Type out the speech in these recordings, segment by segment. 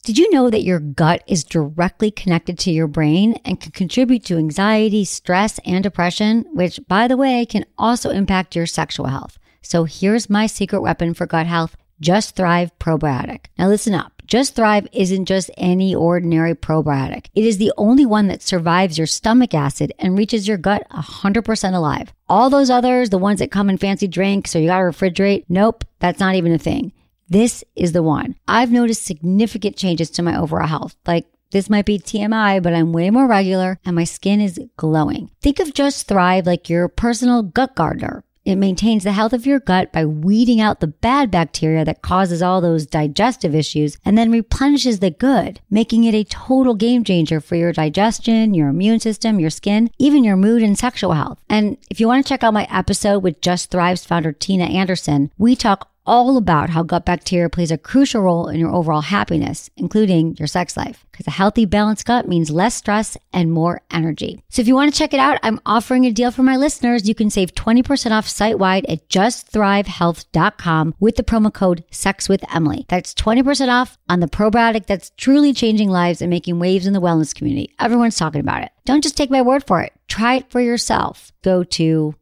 Did you know that your gut is directly connected to your brain and can contribute to anxiety, stress, and depression, which, by the way, can also impact your sexual health? So here's my secret weapon for gut health, Just Thrive Probiotic. Now listen up. Just Thrive isn't just any ordinary probiotic. It is the only one that survives your stomach acid and reaches your gut 100% alive. All those others, the ones that come in fancy drinks or you gotta refrigerate, nope, that's not even a thing. This is the one. I've noticed significant changes to my overall health. Like, this might be TMI, but I'm way more regular and my skin is glowing. Think of Just Thrive like your personal gut gardener. It maintains the health of your gut by weeding out the bad bacteria that causes all those digestive issues and then replenishes the good, making it a total game changer for your digestion, your immune system, your skin, even your mood and sexual health. And if you want to check out my episode with Just Thrive's founder, Tina Anderson, we talk all about how gut bacteria plays a crucial role in your overall happiness, including your sex life. Because a healthy, balanced gut means less stress and more energy. So if you want to check it out, I'm offering a deal for my listeners. You can save 20% off site-wide at justthrivehealth.com with the promo code SEXWithEmily. That's 20% off on the probiotic that's truly changing lives and making waves in the wellness community. Everyone's talking about it. Don't just take my word for it. Try it for yourself. Go to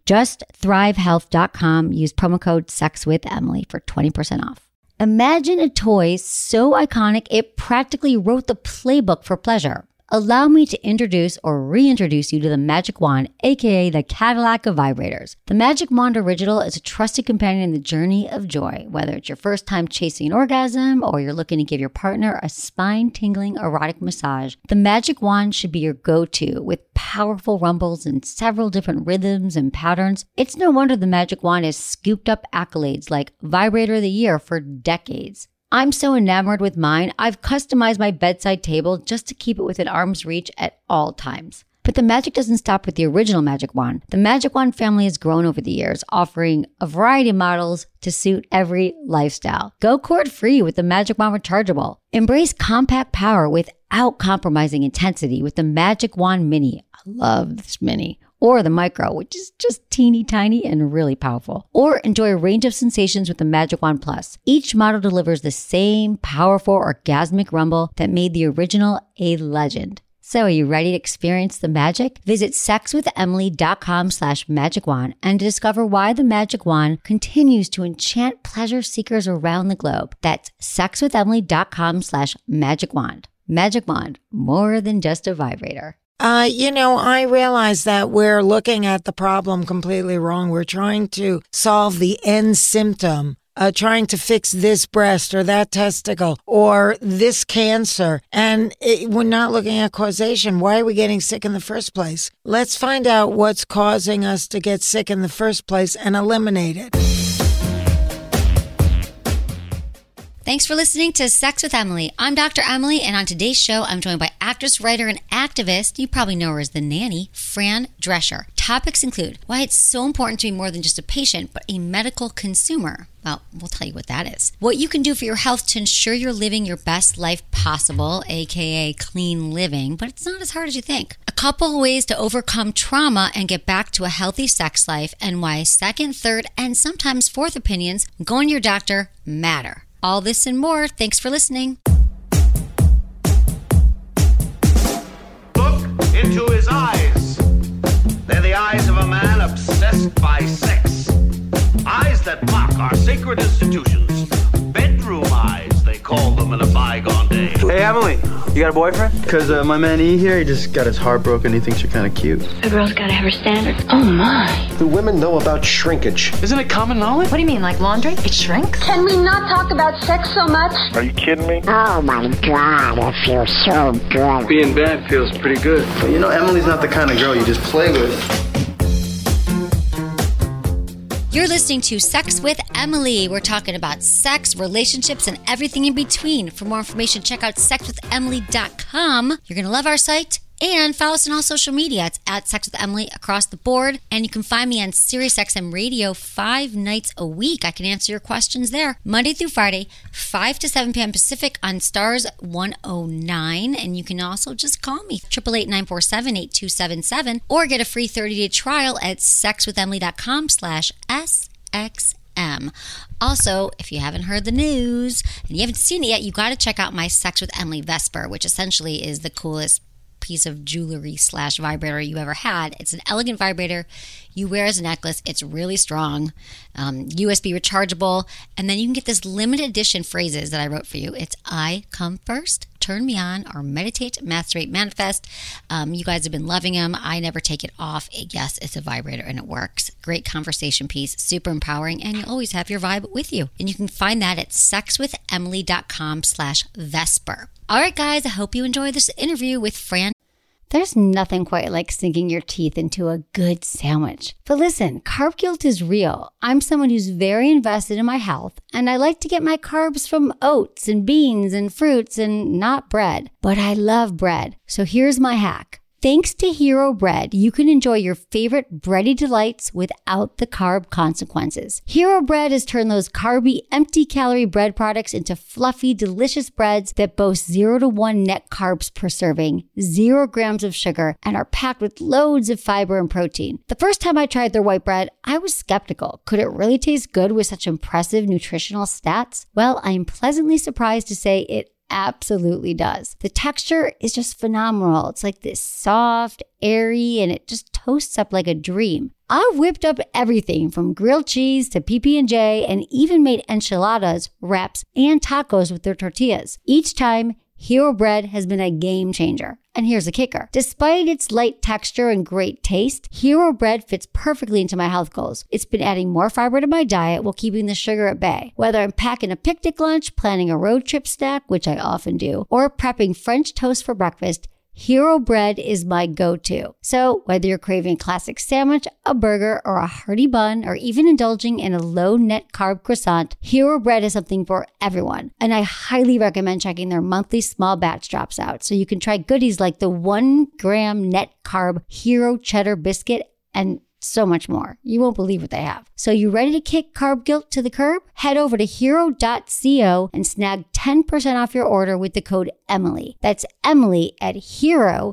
justthrivehealth.com. Use promo code SEXWithEmily for 20% off. Imagine a toy so iconic it practically wrote the playbook for pleasure. Allow me to introduce or reintroduce you to the Magic Wand, aka the Cadillac of vibrators. The Magic Wand Original is a trusted companion in the journey of joy. Whether it's your first time chasing an orgasm or you're looking to give your partner a spine-tingling erotic massage, the Magic Wand should be your go-to with powerful rumbles and several different rhythms and patterns. It's no wonder the Magic Wand has scooped up accolades like Vibrator of the Year for decades. I'm so enamored with mine, I've customized my bedside table just to keep it within arm's reach at all times. But the magic doesn't stop with the original Magic Wand. The Magic Wand family has grown over the years, offering a variety of models to suit every lifestyle. Go cord-free with the Magic Wand Rechargeable. Embrace compact power without compromising intensity with the Magic Wand Mini. I love this Mini. Or the Micro, which is just teeny tiny and really powerful. Or enjoy a range of sensations with the Magic Wand Plus. Each model delivers the same powerful orgasmic rumble that made the original a legend. So are you ready to experience the magic? Visit sexwithemily.com/magicwand and discover why the Magic Wand continues to enchant pleasure seekers around the globe. That's sexwithemily.com/magicwand. Magic Wand, more than just a vibrator. I realize that we're looking at the problem completely wrong. We're trying to solve the end symptom, trying to fix this breast or that testicle or this cancer. And we're not looking at causation. Why are we getting sick in the first place? Let's find out what's causing us to get sick in the first place and eliminate it. Thanks for listening to Sex with Emily. I'm Dr. Emily, and on today's show, I'm joined by actress, writer, and activist, you probably know her as the nanny, Fran Drescher. Topics include why it's so important to be more than just a patient, but a medical consumer. Well, we'll tell you what that is. What you can do for your health to ensure you're living your best life possible, aka clean living, but it's not as hard as you think. A couple of ways to overcome trauma and get back to a healthy sex life, and why second, third, and sometimes fourth opinions going to your doctor matter. All this and more. Thanks for listening. Look into his eyes. They're the eyes of a man obsessed by sex. Eyes that mock our sacred institutions. Bedroom eyes, they call them in a bygone day. Hey, Emily, you got a boyfriend? Because my man E here, he just got his heart broken. He thinks you're kind of cute. A girl's got to have her standards. Oh, my. Do women know about shrinkage? Isn't it common knowledge? What do you mean, like laundry? It shrinks? Can we not talk about sex so much? Are you kidding me? Oh my God, it feels so good. Being bad feels pretty good. But Emily's not the kind of girl you just play with. You're listening to Sex with Emily. We're talking about sex, relationships, and everything in between. For more information, check out sexwithemily.com. You're going to love our site. And follow us on all social media. It's at Sex with Emily across the board. And you can find me on SiriusXM Radio 5 nights a week. I can answer your questions there. Monday through Friday, 5 to 7 p.m. Pacific on Stars 109. And you can also just call me, 888-947-8277. Or get a free 30-day trial at sexwithemily.com/SXM. M. Also, if you haven't heard the news and you haven't seen it yet, you got to check out my Sex with Emily Vesper, which essentially is the coolest piece of jewelry / vibrator you ever had. It's an elegant vibrator you wear as a necklace. It's really strong, USB rechargeable, and then you can get this limited edition phrases that I wrote for you. It's I come first, turn me on, or meditate, masturbate, manifest. You guys have been loving them. I never take it off. Yes, it's a vibrator and it works. Great conversation piece, super empowering, and you always have your vibe with you. And you can find that at sexwithemily.com/Vesper. All right, guys, I hope you enjoyed this interview with Fran. There's nothing quite like sinking your teeth into a good sandwich. But listen, carb guilt is real. I'm someone who's very invested in my health, and I like to get my carbs from oats and beans and fruits and not bread. But I love bread. So here's my hack. Thanks to Hero Bread, you can enjoy your favorite bready delights without the carb consequences. Hero Bread has turned those carby, empty-calorie bread products into fluffy, delicious breads that boast 0 to 1 net carbs per serving, 0 grams of sugar, and are packed with loads of fiber and protein. The first time I tried their white bread, I was skeptical. Could it really taste good with such impressive nutritional stats? Well, I am pleasantly surprised to say it absolutely does. The texture is just phenomenal. It's like this soft, airy, and it just toasts up like a dream. I whipped up everything from grilled cheese to PB&J and even made enchiladas, wraps, and tacos with their tortillas. Each time, Hero Bread has been a game changer. And here's the kicker. Despite its light texture and great taste, Hero Bread fits perfectly into my health goals. It's been adding more fiber to my diet while keeping the sugar at bay. Whether I'm packing a picnic lunch, planning a road trip snack, which I often do, or prepping French toast for breakfast, Hero Bread is my go-to. So whether you're craving a classic sandwich, a burger, or a hearty bun, or even indulging in a low-net carb croissant, Hero Bread is something for everyone. And I highly recommend checking their monthly small batch drops out so you can try goodies like the 1 gram net carb Hero Cheddar Biscuit and so much more. You won't believe what they have. So you ready to kick carb guilt to the curb? Head over to hero.co and snag 10% off your order with the code Emily. That's Emily at hero.co.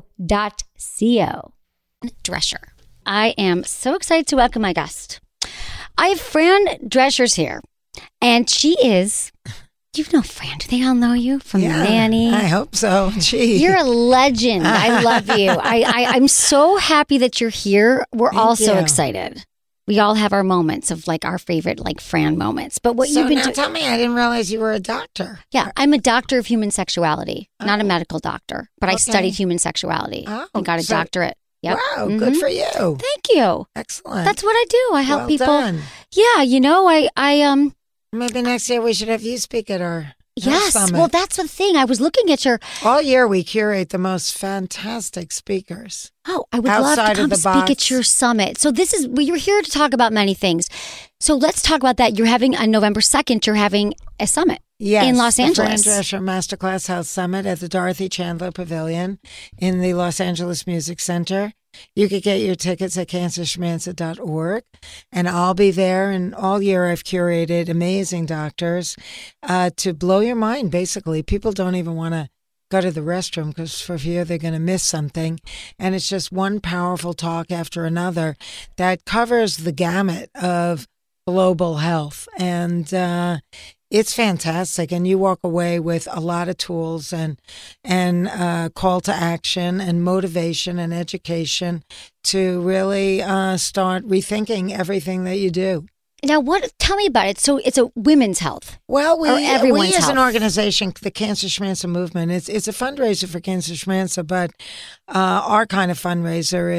Drescher. I am so excited to welcome my guest. I have Fran Dreschers here, and she is... You know Fran. Do they all know you from Nanny? I hope so. Gee. You're a legend. I love you. I'm so happy that you're here. We're all so excited. We all have our moments of like our favorite like Fran moments. But what you've been doing... Tell me, I didn't realize you were a doctor. Yeah, I'm a doctor of human sexuality, not a medical doctor, but I studied human sexuality and got a doctorate. Yep. Wow, good for you. Thank you. Excellent. That's what I do. I help people. Done. Yeah, you know, I Maybe next year we should have you speak at our summit. Well, that's the thing. I was looking at your... All year we curate the most fantastic speakers. Oh, I would love to come speak at your summit. So you're here to talk about many things. So let's talk about that. You're having, on November 2nd, you're having a summit in Los Angeles. The Fran Drescher Masterclass House Summit at the Dorothy Chandler Pavilion in the Los Angeles Music Center. You could get your tickets at cancerschmancer.org, and I'll be there. And all year I've curated amazing doctors to blow your mind, basically. People don't even want to go to the restroom because for fear they're going to miss something. And it's just one powerful talk after another that covers the gamut of global health. And it's fantastic, and you walk away with a lot of tools and call to action and motivation and education to really start rethinking everything that you do. Now, tell me about it. So it's a women's health. Well, we as health. An organization, the Cancer Schmancer movement, it's a fundraiser for Cancer Schmancer, but our kind of fundraiser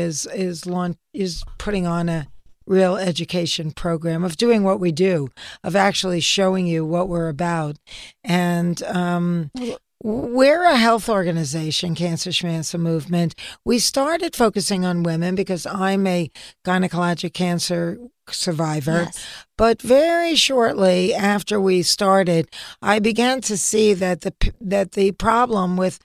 is putting on a real education program of doing what we do, of actually showing you what we're about. And we're a health organization, Cancer Schmancer Movement. We started focusing on women because I'm a gynecologic cancer survivor. Yes. But very shortly after we started, I began to see that the problem with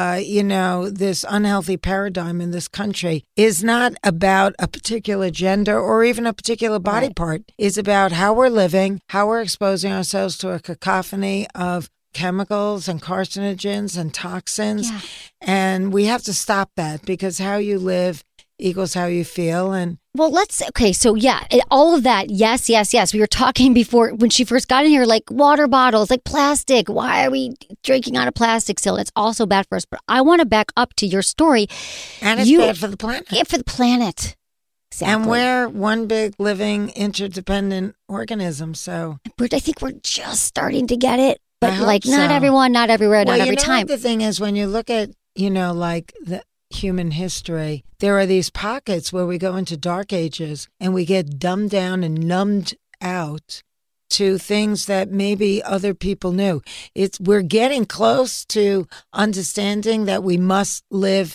this unhealthy paradigm in this country is not about a particular gender or even a particular body part. It's about how we're living, how we're exposing ourselves to a cacophony of chemicals and carcinogens and toxins. Yeah. And we have to stop that because how you live equals how you feel. And well, so yeah, all of that. Yes. We were talking before when she first got in here, like water bottles, like plastic. Why are we drinking out of plastic still? It's also bad for us. But I want to back up to your story. And it's bad for the planet. Yeah, for the planet. Exactly. And we're one big living interdependent organism. So I think we're just starting to get it. But like so. Not everyone, not everywhere, not every time. What the thing is, when you look at, like the human history, there are these pockets where we go into dark ages and we get dumbed down and numbed out to things that maybe other people knew. We're getting close to understanding that we must live,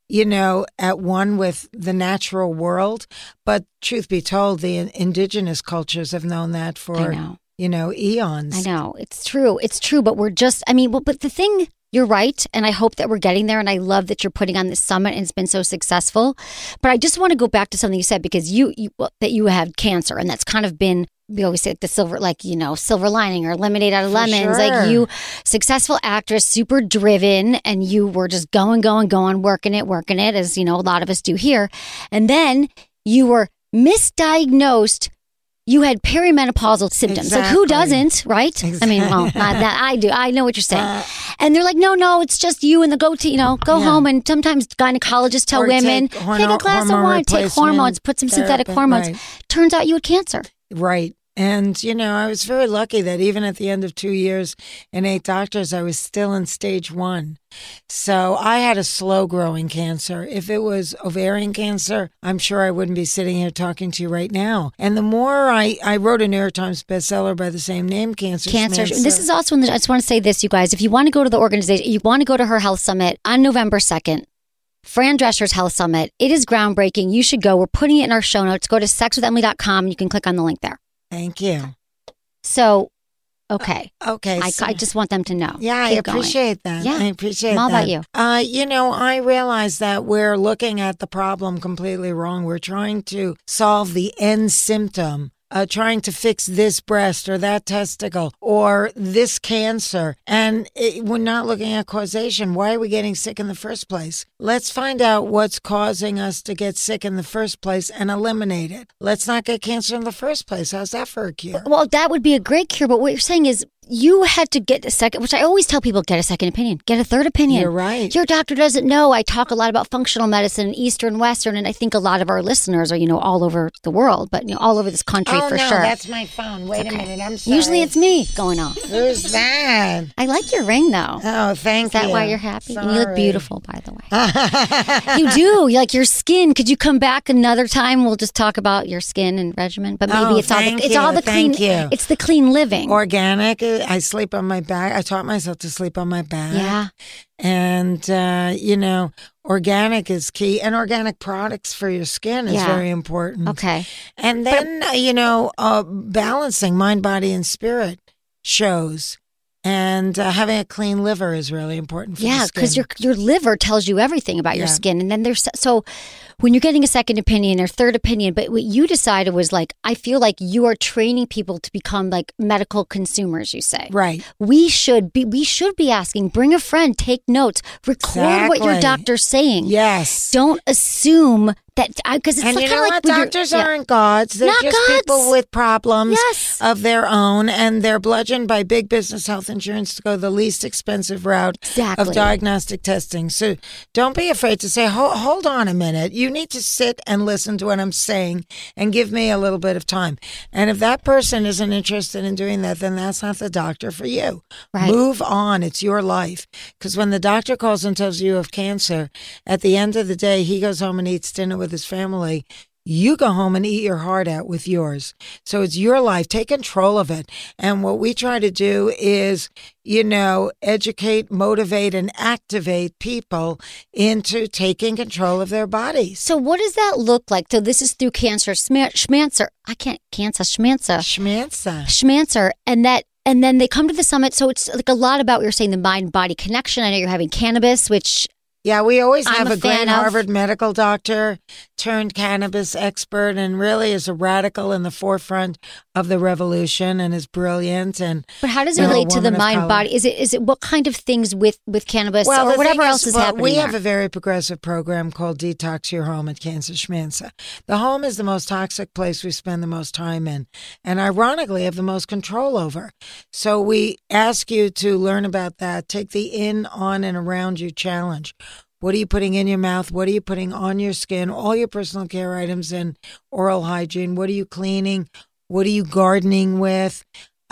at one with the natural world. But truth be told, the indigenous cultures have known that for eons. I know. It's true. But we're just, but the thing, you're right. And I hope that we're getting there. And I love that you're putting on this summit and it's been so successful. But I just want to go back to something you said, because that you have cancer, and that's kind of been, we always say like the silver lining or lemonade out of lemons. Sure. Like you, successful actress, super driven, and you were just going, working it, as a lot of us do here. And then you were misdiagnosed. You had perimenopausal symptoms. Exactly. Like who doesn't, right? Exactly. Not that I do. I know what you're saying. And they're like, no, it's just you and the go home. And sometimes gynecologists tell women, take a glass of wine, take hormones, put some synthetic hormones. Right. Turns out you had cancer. Right. And, I was very lucky that even at the end of 2 years and 8 doctors, I was still in stage 1. So I had a slow growing cancer. If it was ovarian cancer, I'm sure I wouldn't be sitting here talking to you right now. And the more I wrote a New York Times bestseller by the same name, Cancer. This is also, I just want to say this, you guys, if you want to go to the organization, you want to go to her health summit on November 2nd, Fran Drescher's Health Summit. It is groundbreaking. You should go. We're putting it in our show notes. Go to sexwithemily.com. You can click on the link there. Thank you. So, okay. Okay. I just want them to know. Yeah, Keep I appreciate going. that. Yeah. I appreciate All that. about you. I realize that we're looking at the problem completely wrong. We're trying to solve the end symptom. Trying to fix this breast or that testicle or this cancer. And we're not looking at causation. Why are we getting sick in the first place? Let's find out what's causing us to get sick in the first place and eliminate it. Let's not get cancer in the first place. How's that for a cure? Well, that would be a great cure. But what you're saying is you had to get a second, which I always tell people, get a second opinion, get a third opinion. You're right. Your doctor doesn't know. I talk a lot about functional medicine, Eastern, Western, and I think a lot of our listeners are, all over the world, but all over this country for sure. That's my phone. Wait a minute. I'm sorry. Usually it's me going off. Who's that? I like your ring though. Oh, thank you. Is that why you're happy? Sorry. And you look beautiful, by the way. You do. You like your skin. Could you come back another time? We'll just talk about your skin and regimen. But maybe it's all the clean. It's the clean living. Organic. I sleep on my back. I taught myself to sleep on my back. Yeah. And, organic is key. And organic products for your skin is very important. Okay. And then, balancing mind, body, and spirit shows. And having a clean liver is really important for the skin. Yeah, because your liver tells you everything about your skin. And then so when you're getting a second opinion or third opinion, but what you decided was like, I feel like you are training people to become like medical consumers, you say. Right. We should be asking, bring a friend, take notes, record what your doctor's saying. Yes. Don't assume that, because it's and kind you of know like what? Doctors aren't gods. They're not just gods. people with problems Yes. of their own, and they're bludgeoned by big business health insurance to go the least expensive route Exactly. of diagnostic testing. So don't be afraid to say, hold on a minute. You need to sit and listen to what I'm saying and give me a little bit of time. And if that person isn't interested in doing that, then that's not the doctor for you. Right. Move on. It's your life. Because when the doctor calls and tells you of cancer, at the end of the day, he goes home and eats dinner with his family. You go home and eat your heart out with yours. So it's your life. Take control of it. And what we try to do is, educate, motivate, and activate people into taking control of their bodies. So what does that look like? So this is through Cancer Schmancer. Schmancer. And then they come to the summit. So it's like a lot about what you're saying, the mind-body connection. I know you're having cannabis, which Yeah, we always I'm have a a great fan of. Harvard medical doctor turned cannabis expert and really is a radical in the forefront of the revolution and is brilliant. And But how does it you know, a relate to the woman of mind color. body? Is it what kind of things with cannabis or the whatever thing else is happening We there? have a very progressive program called Detox Your Home at Kansas Schmanza. The home is the most toxic place we spend the most time in, and ironically have the most control over. So we ask you to learn about that. Take the in, on, and around you challenge. What are you putting in your mouth? What are you putting on your skin? All your personal care items and oral hygiene. What are you cleaning? What are you gardening with?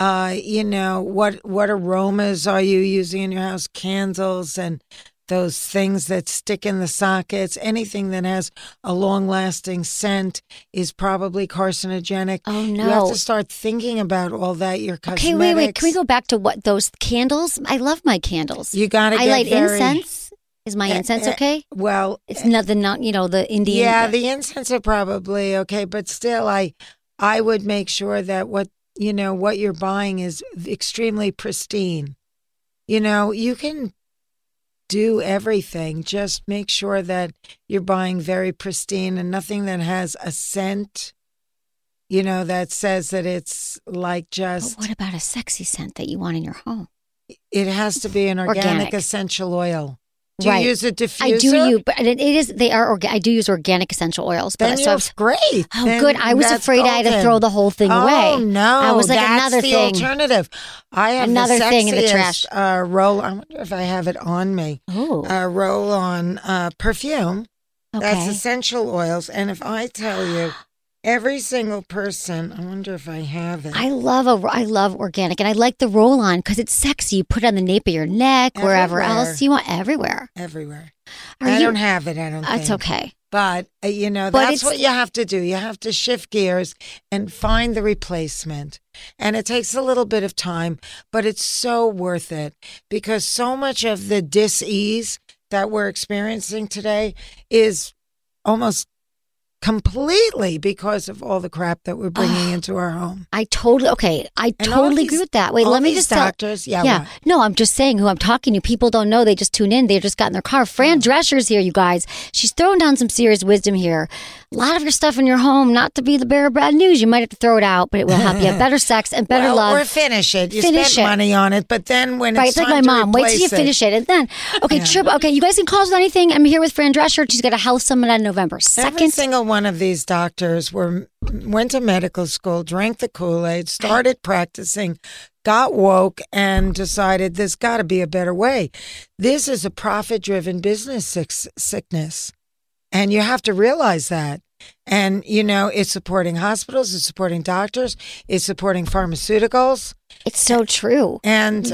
What aromas are you using in your house? Candles and those things that stick in the sockets. Anything that has a long-lasting scent is probably carcinogenic. Oh, no. You have to start thinking about all that. Your cosmetics. Okay, wait. Can we go back to what those candles? I love my candles. You got to I get light very... incense. Is my incense okay? Well, it's not the Indian. Yeah, the incense are probably okay, but still, I would make sure that what you're buying is extremely pristine. You can do everything. Just make sure that you're buying very pristine and nothing that has a scent. That says that it's like just. But what about a sexy scent that you want in your home? It has to be an organic essential oil. Do you use a diffuser? I do use, but it is. They are. I do use organic essential oils. But Then you're great. Oh, Then good. I was afraid I had to throw the whole thing away. Oh no, I was like that's another the thing. alternative. I have Another the thing in the trash. Roll. I wonder if I have it on me. Oh, roll-on perfume. okay. That's essential oils. And if I tell you, every single person, I wonder if I have it. I love organic, and I like the roll-on because it's sexy. You put it on the nape of your neck, wherever Everywhere. else you want, everywhere. Everywhere. Are I you- don't have it. I don't think. That's okay. But, that's what you have to do. You have to shift gears and find the replacement. And it takes a little bit of time, but it's so worth it because so much of the dis-ease that we're experiencing today is almost completely because of all the crap that we're bringing into our home. I totally agree with that. Wait, all let me these just tell. doctors, yeah. Yeah. what? No, I'm just saying who I'm talking to. People don't know. They just tune in. They just got in their car. Fran Drescher's here, you guys. She's throwing down some serious wisdom here. A lot of your stuff in your home, not to be the bearer of bad news. You might have to throw it out, but it will help you have better sex and better love. Or finish it. You Finish spent it. money on it, but then when Right, it's it's like time my to mom. Wait till you replace finish it. And then, okay, okay, you guys can call us with anything. I'm here with Fran Drescher. She's got a health summit on November 2nd. Every single one of these doctors went to medical school, drank the Kool-Aid, started practicing, got woke, and decided there's got to be a better way. This is a profit-driven business sickness, and you have to realize that. And, it's supporting hospitals, it's supporting doctors, it's supporting pharmaceuticals. It's so true. And,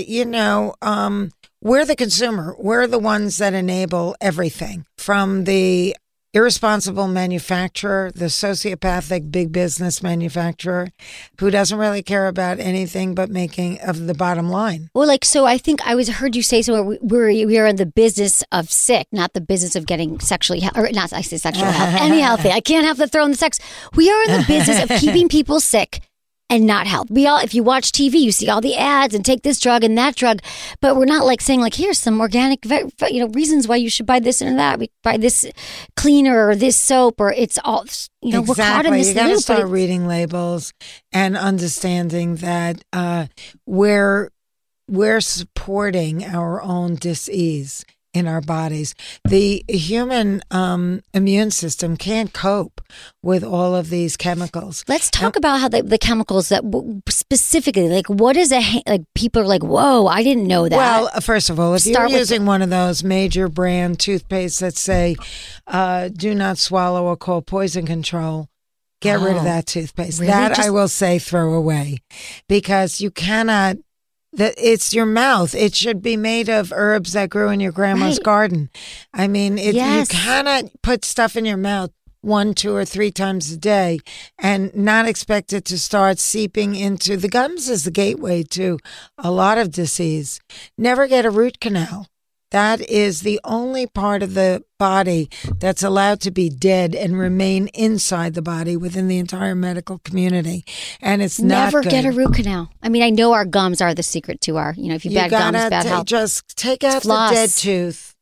we're the consumer. We're the ones that enable everything from the irresponsible manufacturer, the sociopathic big business manufacturer who doesn't really care about anything but making of the bottom line. Well, so I think I heard you say somewhere we are in the business of sick, not the business of getting sexually, or not, I say sexual health, any healthy. I can't have to throw in the sex. We are in the business of keeping people sick and not health. If you watch TV, you see all the ads and take this drug and that drug, but we're not saying here's some organic, reasons why you should buy this and that. We buy this cleaner or this soap, or it's all, we're caught in this you got to loop. start reading labels and understanding that we're supporting our own dis-ease in our bodies. The human immune system can't cope with all of these chemicals. Let's talk about how the chemicals that specifically, what is people are like, whoa, I didn't know that. Well, first of all, if you're using one of those major brand toothpastes that say, do not swallow or call poison control, get rid of that toothpaste. Really? I will say throw away, because you cannot. It's your mouth. It should be made of herbs that grew in your grandma's garden. I mean, you cannot put stuff in your mouth 1, 2, or 3 times a day and not expect it to start seeping into the gums. Is the gateway to a lot of disease. Never get a root canal. That is the only part of the body that's allowed to be dead and remain inside the body within the entire medical community. And it's not Never good. get a root canal. I mean, I know our gums are the secret to our, if you bad gums, bad health. Just take out the dead tooth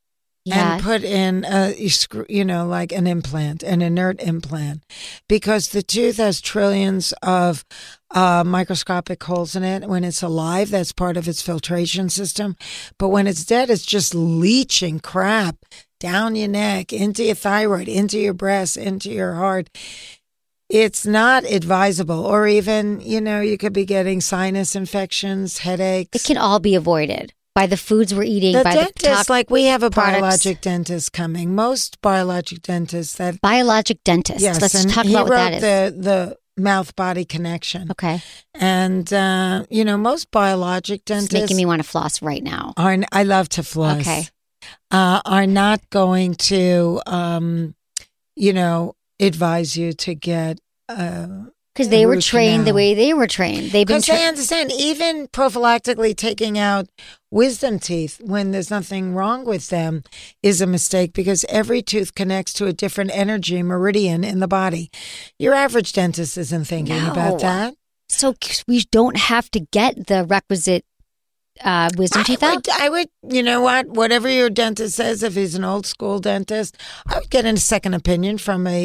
and put in like an implant, an inert implant, because the tooth has trillions of microscopic holes in it. When it's alive, that's part of its filtration system. But when it's dead, it's just leaching crap down your neck, into your thyroid, into your breast, into your heart. It's not advisable. Or even, you could be getting sinus infections, headaches. It can all be avoided by the foods we're eating. The by dentist, the we have a products. biologic dentist coming. Most biologic dentists Biologic dentist. Yes, Let's and talk he about what that wrote is. the mouth-body connection. Okay. And, most biologic dentists... It's making me want to floss right now. I love to floss. Okay. Are not going to, advise you to get... Because they were trained the way they were trained. Because they understand, even prophylactically taking out wisdom teeth when there's nothing wrong with them is a mistake, because every tooth connects to a different energy meridian in the body. Your average dentist isn't thinking about that. So we don't have to get the requisite wisdom teeth out? I would, whatever your dentist says, if he's an old school dentist, I would get a second opinion from a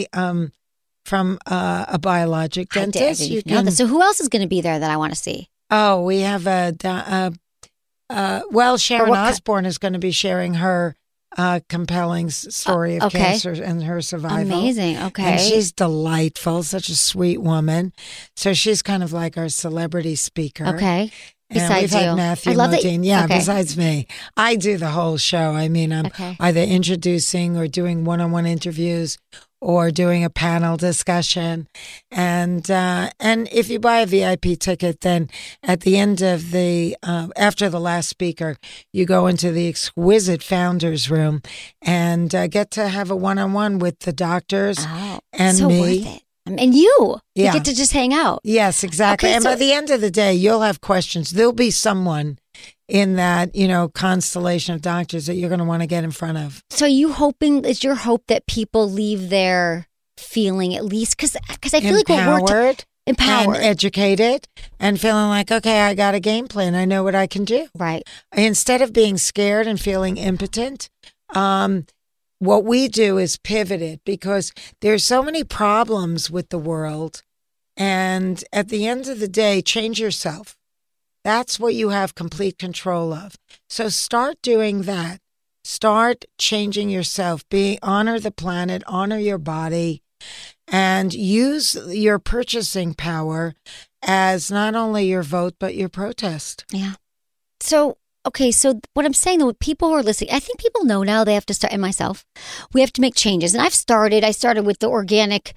biologic dentist. So who else is going to be there that I want to see? Oh, we have Sharon Osbourne is going to be sharing her compelling story of cancer and her survival. Amazing. Okay. And she's delightful, such a sweet woman. So she's kind of like our celebrity speaker. Okay. Besides you. Had Matthew Modine. Besides me. I do the whole show. I mean, I'm either introducing or doing one-on-one interviews or doing a panel discussion. And if you buy a VIP ticket, then at the end of after the last speaker, you go into the exquisite founders room and get to have a one-on-one with the doctors and so me. Worth it. And you get to just hang out. Yes, exactly. Okay, and by the end of the day, you'll have questions. There'll be someone in that, constellation of doctors that you're going to want to get in front of. So is your hope that people leave there feeling at least, because I feel like we're empowered, and educated, and feeling like, okay, I got a game plan. I know what I can do. Right. Instead of being scared and feeling impotent, what we do is pivoted, because there's so many problems with the world. And at the end of the day, change yourself. That's what you have complete control of. So start doing that. Start changing yourself. Honor the planet, honor your body, and use your purchasing power as not only your vote, but your protest. Yeah. So what I'm saying, though, people who are listening, I think people know now they have to start, and myself, we have to make changes. And I started with the organic,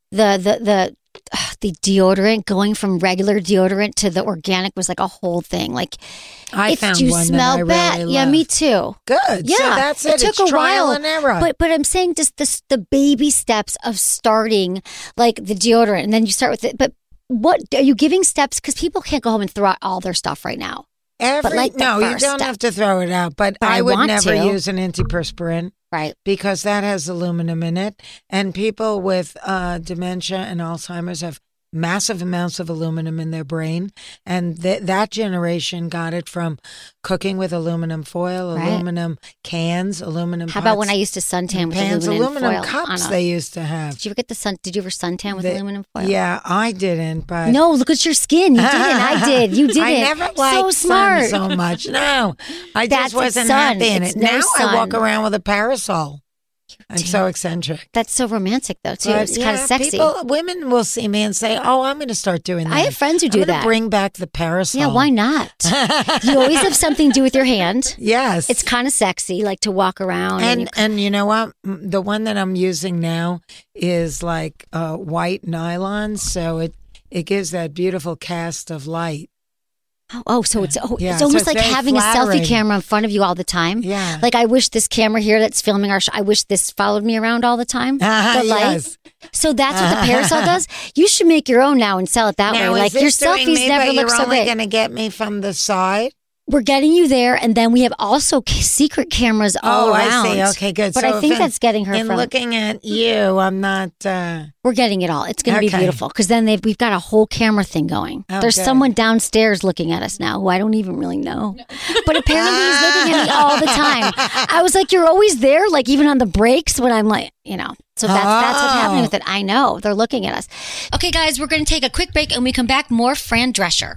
the deodorant. Going from regular deodorant to the organic was like a whole thing. Like, I found you one smell that I bad. really Yeah, love. me too. Good. Yeah, so that's it. Took it's a trial while, and error. But I'm saying just the baby steps of starting, like the deodorant, and then you start with it. But what are you giving steps? Because people can't go home and throw out all their stuff right now. You don't have to throw it out, but I would never use an antiperspirant. Right. Because that has aluminum in it. And people with dementia and Alzheimer's have massive amounts of aluminum in their brain. And that generation got it from cooking with aluminum foil, aluminum cans, aluminum How pots, about when I used to suntan with pans, aluminum foil cups they used to have. Did you ever get Did you ever suntan with aluminum foil? Yeah, I didn't, but... No, look at your skin. You didn't. I did. You didn't. I never liked smart. sun so much. No, I just wasn't happy in it. Now I walk around with a parasol. I'm so eccentric. That's so romantic, though, too. It's kind of sexy. Women will see me and say, "Oh, I'm going to start doing that." I have friends who do that. Bring back the parasol. Yeah, why not? You always have something to do with your hand. Yes, it's kind of sexy, like to walk around. And you know what? The one that I'm using now is like white nylon, so it gives that beautiful cast of light. So it's almost like having flattering. a selfie camera in front of you all the time. Yeah. Like, I wish this camera here that's filming our show, I wish this followed me around all the time. The light. Yes. So that's what the parasol does. You should make your own now and sell it that way. Like, your selfies never look so You're only great. going to get me from the side. we're getting you there, and then we have also secret cameras all around. I see. Okay, good. But so I think that's getting her in from looking at you, I'm not. We're getting it all. It's going to be beautiful because then we've got a whole camera thing going. Oh, There's good. someone downstairs looking at us now who I don't even really know, but apparently he's looking at me all the time. I was like, "You're always there," like even on the breaks when I'm like, So that's what's happening with it. I know they're looking at us. Okay, guys, we're going to take a quick break, and when we come back, more Fran Drescher.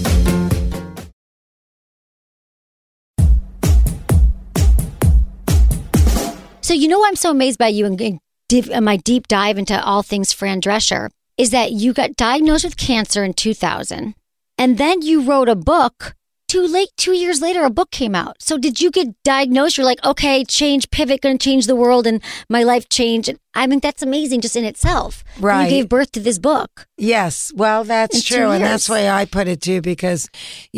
So I'm so amazed by you and my deep dive into all things Fran Drescher is that you got diagnosed with cancer in 2000, and then you wrote a book. 2 years later, a book came out. So did you get diagnosed? You're like, okay, pivot, going to change the world, and my life changed. I mean, that's amazing just in itself. Right. And you gave birth to this book. Yes. Well, that's true. And that's the way I put it too, because,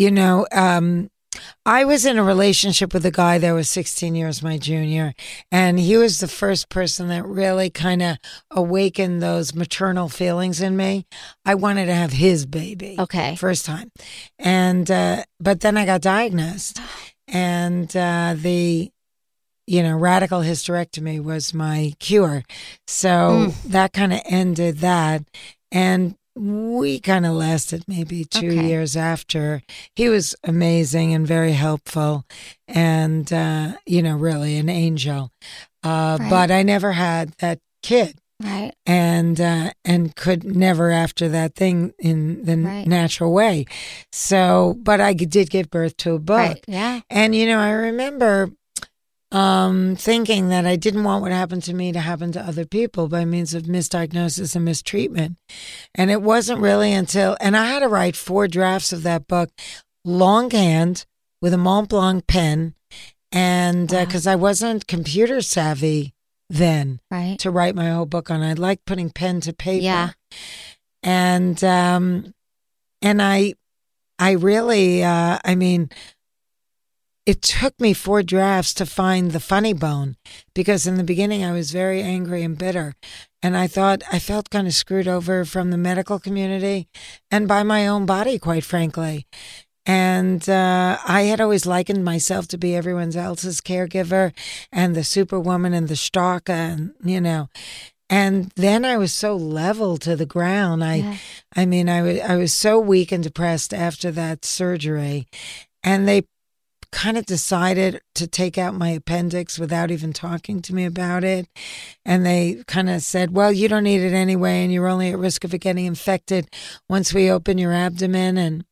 I was in a relationship with a guy that was 16 years my junior, and he was the first person that really kind of awakened those maternal feelings in me. I wanted to have his baby. Okay. First time. And, but then I got diagnosed, and the radical hysterectomy was my cure. So that kind of ended that. And we kind of lasted maybe 2 years after. He was amazing and very helpful and, really an angel. But I never had that kid. Right. And could never after that thing in the natural way. So, but I did give birth to a book. Right. Yeah. And, I remember thinking that I didn't want what happened to me to happen to other people by means of misdiagnosis and mistreatment. And it wasn't really until, and I had to write 4 drafts of that book, longhand with a Mont Blanc pen, and because I wasn't computer savvy then to write my whole book on. I liked putting pen to paper. Yeah. And I really, it took me 4 drafts to find the funny bone, because in the beginning I was very angry and bitter, and I felt kind of screwed over from the medical community and by my own body, quite frankly. And I had always likened myself to be everyone else's caregiver and the superwoman and the stalker, and and then I was so level to the ground. I was so weak and depressed after that surgery, and they kind of decided to take out my appendix without even talking to me about it. And they kind of said, well, you don't need it anyway, and you're only at risk of it getting infected once we open your abdomen. And,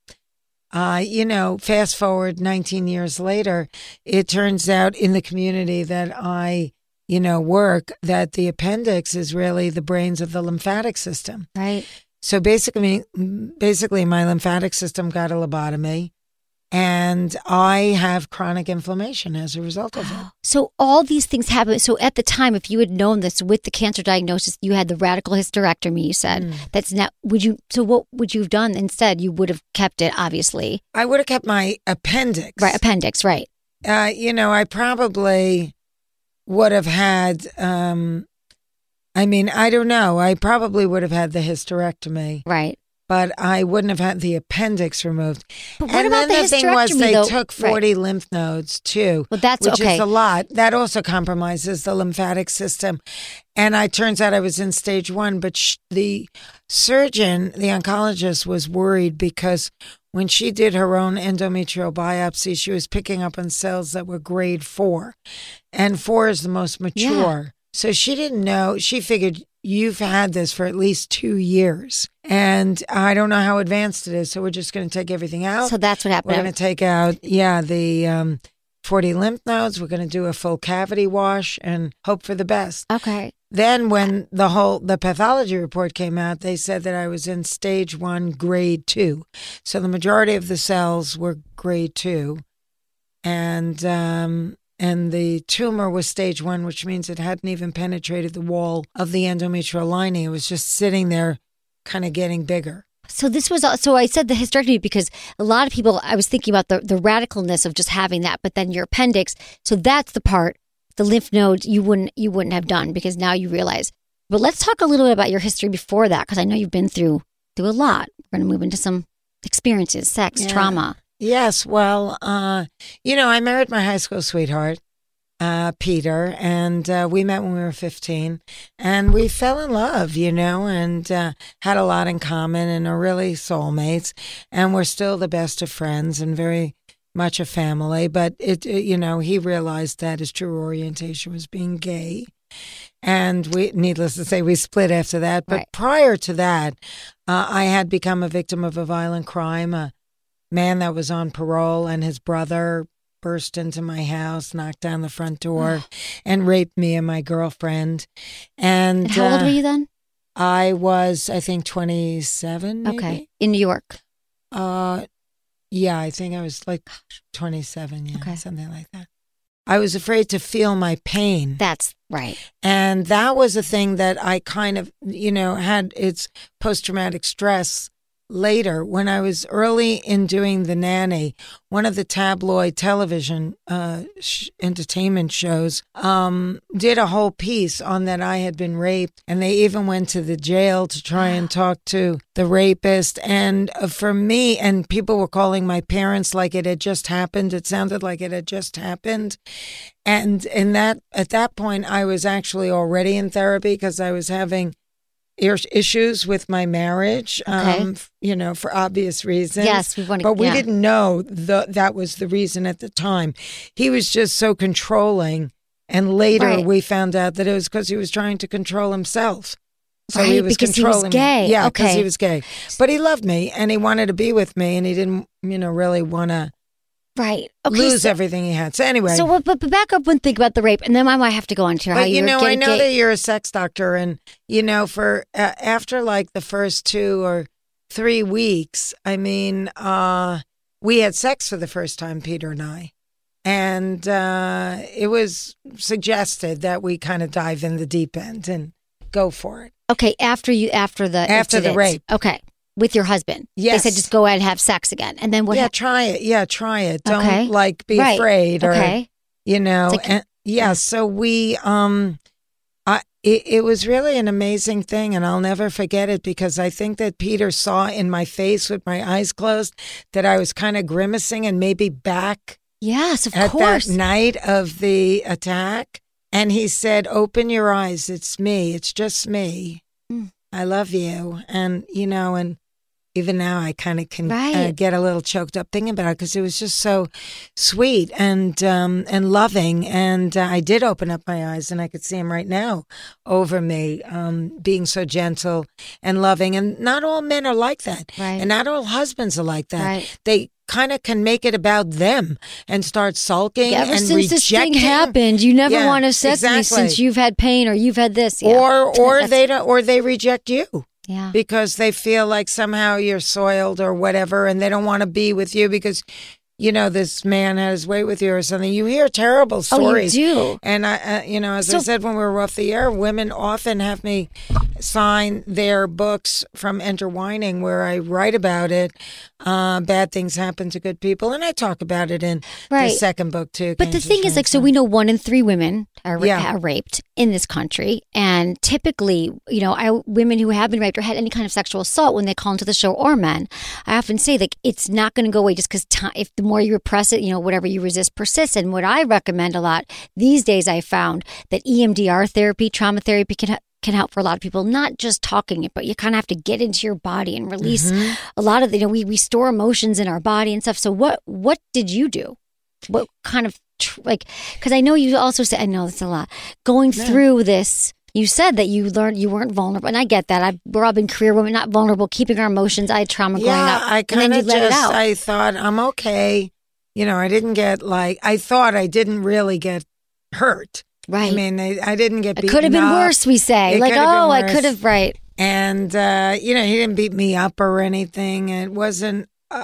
fast forward 19 years later, it turns out in the community that I, work, that the appendix is really the brains of the lymphatic system. Right. So basically my lymphatic system got a lobotomy. And I have chronic inflammation as a result of it. So all these things happen. So at the time, if you had known this with the cancer diagnosis, you had the radical hysterectomy, you said. That's not, so what would you have done instead? You would have kept it, obviously. I would have kept my appendix. Right, appendix, right. I probably would have had, I don't know. I probably would have had the hysterectomy. Right. But I wouldn't have had the appendix removed. But what and about then the thing was they though? took 40 lymph nodes too, well, that's which okay. is a lot. That also compromises the lymphatic system. And it turns out I was in stage 1, but the surgeon, the oncologist, was worried because when she did her own endometrial biopsy, she was picking up on cells that were grade 4. And 4 is the most mature. Yeah. So she didn't know. She figured you've had this for at least 2 years. And I don't know how advanced it is. So we're just going to take everything out. So that's what happened. We're going to take out, the 40 lymph nodes. We're going to do a full cavity wash and hope for the best. Okay. Then when the pathology report came out, they said that I was in stage 1, grade 2. So the majority of the cells were grade 2. And the tumor was stage 1, which means it hadn't even penetrated the wall of the endometrial lining. It was just sitting there kind of getting bigger. So I said the hysterectomy because a lot of people, I was thinking about the radicalness of just having that, but then your appendix. So that's the part, the lymph nodes you wouldn't have done because now you realize. But let's talk a little bit about your history before that, because I know you've been through a lot. We're going to move into some experiences, sex, trauma. Yes, well, I married my high school sweetheart, Peter, and we met when we were 15, and we fell in love, and had a lot in common and are really soulmates, and we're still the best of friends and very much a family, but he realized that his true orientation was being gay. And needless to say, we split after that. But prior to that, I had become a victim of a violent crime. A man that was on parole and his brother burst into my house, knocked down the front door, and raped me and my girlfriend. And how old were you then? I was, I think, 27. Maybe. Okay, in New York. Yeah, I think I was like 27. Yeah, something like that. I was afraid to feel my pain. That's right. And that was a thing that I kind of, had its post-traumatic stress later. When I was early in doing The Nanny, one of the tabloid television entertainment shows did a whole piece on that I had been raped. And they even went to the jail to try and talk to the rapist. And for me, and people were calling my parents like it had just happened. It sounded like it had just happened. And at that point, I was actually already in therapy because I was having issues with my marriage, for obvious reasons. Yes, but we didn't know that was the reason at the time. He was just so controlling, and later we found out that it was because he was trying to control himself. So he was controlling. He was gay. Me. Yeah, because he was gay. But he loved me, and he wanted to be with me, and he didn't, really want to. Right. Lose everything he had. So anyway. So, but back up and think about the rape, and then I might have to go on to how you I know that you're a sex doctor, and for after like the first 2 or 3 weeks, I mean, we had sex for the first time, Peter and I, and it was suggested that we kind of dive in the deep end and go for it. Okay, after the rape. Okay. With your husband. Yes. They said just go ahead and have sex again. And then what? Yeah, try it. Yeah, try it. Don't be afraid or, so we, it was really an amazing thing, and I'll never forget it because I think that Peter saw in my face with my eyes closed that I was kind of grimacing and maybe back. Yes, of at course. That night of the attack. And he said, open your eyes. It's me. It's just me. I love you. And, and even now I kind of can get a little choked up thinking about it because it was just so sweet and loving. And I did open up my eyes and I could see him right now over me, being so gentle and loving. And not all men are like that. Right. And not all husbands are like that. Right. They kind of can make it about them and start sulking and since rejecting. This thing happened, you never want to sex me since you've had pain or you've had this. Yeah. Or they don't, or they reject you. Yeah. Because they feel like somehow you're soiled or whatever, and they don't want to be with you because, this man had his way with you or something. You hear terrible stories. Oh, you do. And I, as I said when we were off the air, women often have me sign their books from Enter Whining where I write about it. Bad things happen to good people, and I talk about it in the second book too. But the thing is, so we know 1 in 3 women are raped in this country, and typically, women who have been raped or had any kind of sexual assault, when they call into the show, or men, I often say like it's not going to go away just because if the more you repress it, whatever you resist persists. And what I recommend a lot these days, I found that EMDR therapy, trauma therapy can help for a lot of people, not just talking it, but you kind of have to get into your body and release a lot of we store emotions in our body and stuff. So what did you do? What kind of because I know you also said, I know it's a lot going through this. You said that you learned you weren't vulnerable, and I get that. We're all been career women, not vulnerable, keeping our emotions. I had trauma growing up, I kind of I thought I'm okay. I didn't get I thought I didn't really get hurt. Right. I mean, I didn't get beaten up. It could have been worse, we say. I could have, right. And, he didn't beat me up or anything. It wasn't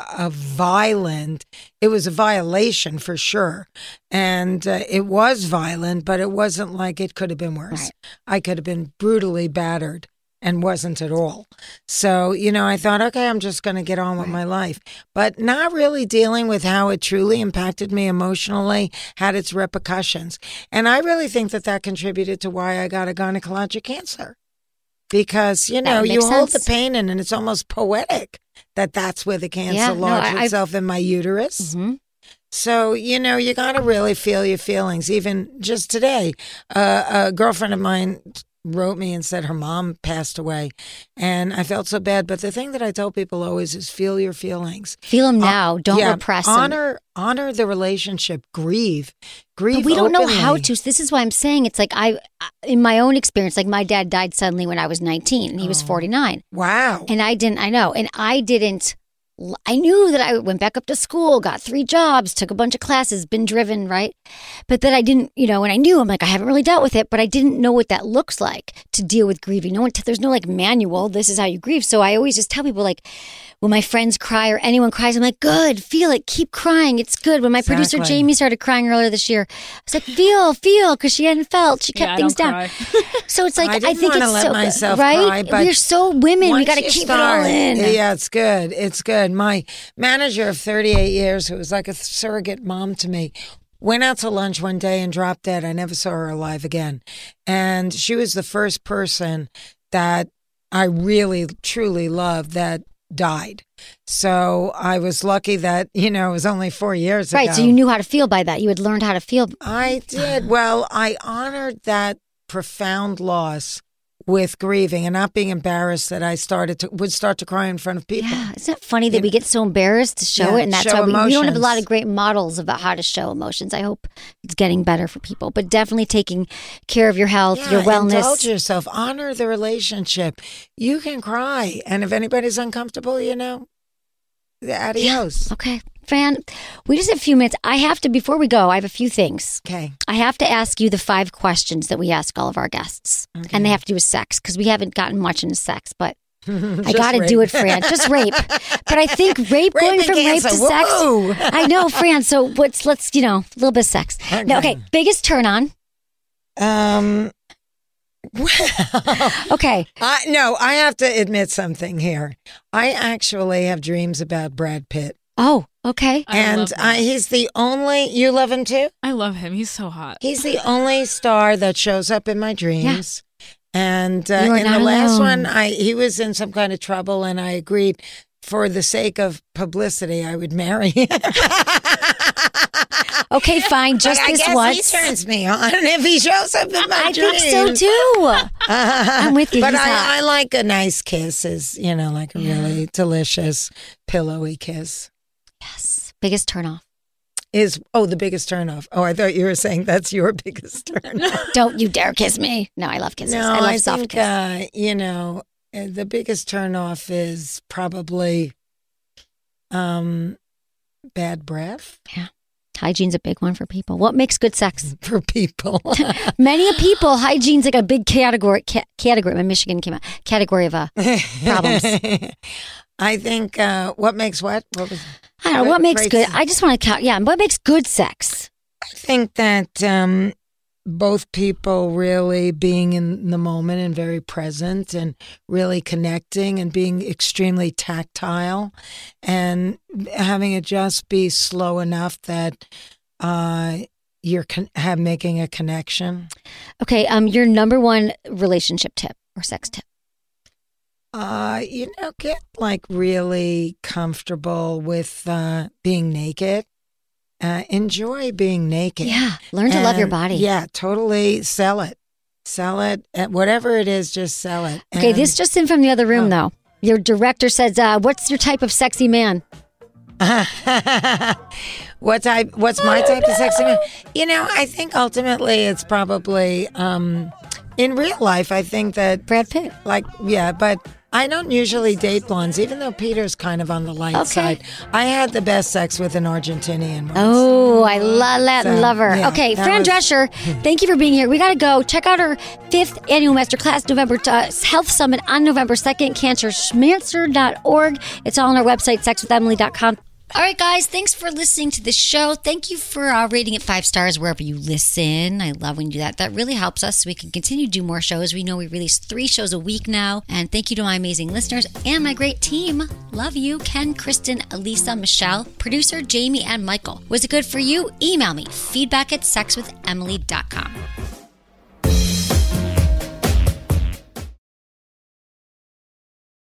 it was a violation for sure. And it was violent, but it wasn't like it could have been worse. Right. I could have been brutally battered and wasn't at all. So, I thought, okay, I'm just going to get on with my life. But not really dealing with how it truly impacted me emotionally, had its repercussions. And I really think that contributed to why I got a gynecologic cancer. because, you That know, would you make hold the sense. pain in and it's almost poetic that that's where the cancer Yeah, no, lodged I- itself in my uterus. Mhm. So, you know, you got to really feel your feelings. Even just today, a girlfriend of mine wrote me and said her mom passed away. And I felt so bad. But the thing that I tell people always is feel your feelings. Feel them now. Don't Yeah, repress them. honor the relationship. Grieve But we don't know how openly. to. So this is why I'm saying it's like in my own experience, like my dad died suddenly when I was 19 and he was 49. Wow. And I didn't, I knew that I went back up to school, got 3 jobs, took a bunch of classes, been driven, right? But that I didn't, you know, and I knew, I'm like, I haven't really dealt with it, but I didn't know what that looks like to deal with grieving. There's no like manual, this is how you grieve. So I always just tell people like, when my friends cry or anyone cries, I'm like, good, feel it, keep crying. It's good. When my producer Exactly. Jamie started crying earlier this year, I was like, feel, because she hadn't felt. She kept things down. So it's like, I didn't think wanna it's let so myself good, right? cry, but We're so women. We once got to you keep start- it all in. Yeah, it's good. It's good. My manager of 38 years, who was like a surrogate mom to me, went out to lunch one day and dropped dead. I never saw her alive again. And she was the first person that I really, truly loved that died. So I was lucky that, you know, it was only 4 years ago. Right, so you knew how to feel by that. You had learned how to feel. I did. Well, I honored that profound loss with grieving and not being embarrassed that I would start to cry in front of people. Yeah, isn't it funny that we get so embarrassed to show Yeah, it? And that's show why we don't have a lot emotions. of great models about how to show emotions. I hope it's getting better for people, but definitely taking care of your health, your wellness. Indulge yourself. Honor the relationship. You can cry. And if anybody's uncomfortable, you know, adios. Okay, Fran, we just have a few minutes. Before we go, I have a few things. Okay. I have to ask you the 5 questions that we ask all of our guests. Okay. And they have to do with sex because we haven't gotten much into sex, but I Just got to rape. do it, Fran. Just rape. But I think going and from rape to cancer. sex. Woo! I know, Fran. So let's, you know, a little bit of sex. No, okay, biggest turn on. Okay. No, I have to admit something here. I actually have dreams about Brad Pitt. Oh, okay. And he's the only, you love him too? I love him. He's so hot. He's the only star that shows up in my dreams. And You are in the not last alone. one, he was in some kind of trouble, and I agreed for the sake of publicity, I would marry him. Okay, fine. Just But I this guess once. he turns me on if he shows up in my I dreams. think so too. I'm with you. But He's hot. I like a nice kiss, you know, like a really delicious, pillowy kiss. Yes. Biggest turn off. The biggest turnoff. Oh, I thought you were saying that's your biggest turnoff. Don't you dare kiss me. No, I love kisses. No, I love I soft think, kiss. you know, the biggest turnoff is probably bad breath Yeah. Hygiene's a big one for people. What makes good sex? for people. Many people, hygiene's like a big category. When Michigan came out, category of problems. I think what makes what? What was? I don't know what makes great good. sex? I just want to count. Yeah, what makes good sex? I think that both people really being in the moment and very present and really connecting and being extremely tactile and having it just be slow enough that you're making a connection. Okay, your number one relationship tip or sex tip? You know, get like really comfortable with being naked. Enjoy being naked. Yeah, learn to love your And, body. Yeah, totally. Sell it. And whatever it is, just sell it. Okay, And- this just in from the other room though. Your director says, "What's your type of sexy man?" What's my type of sexy man? You know, I think ultimately it's probably in real life. I think that Brad Pitt. But I don't usually date blondes, even though Peter's kind of on the light side. I had the best sex with an Argentinian once. Oh, I love that. So, Love her. yeah, Okay, that Fran was- Drescher, thank you for being here. We got to go. Check out her 5th annual masterclass, November Health Summit on November 2nd, cancerschmancer.org. It's all on our website, sexwithemily.com. All right, guys, thanks for listening to the show. Thank you for rating it 5 stars wherever you listen. I love when you do that. That really helps us so we can continue to do more shows. We know we release 3 shows a week now. And thank you to my amazing listeners and my great team. Love you, Ken, Kristen, Elisa, Michelle, producer Jamie, and Michael. Was it good for you? Email me, feedback@sexwithemily.com.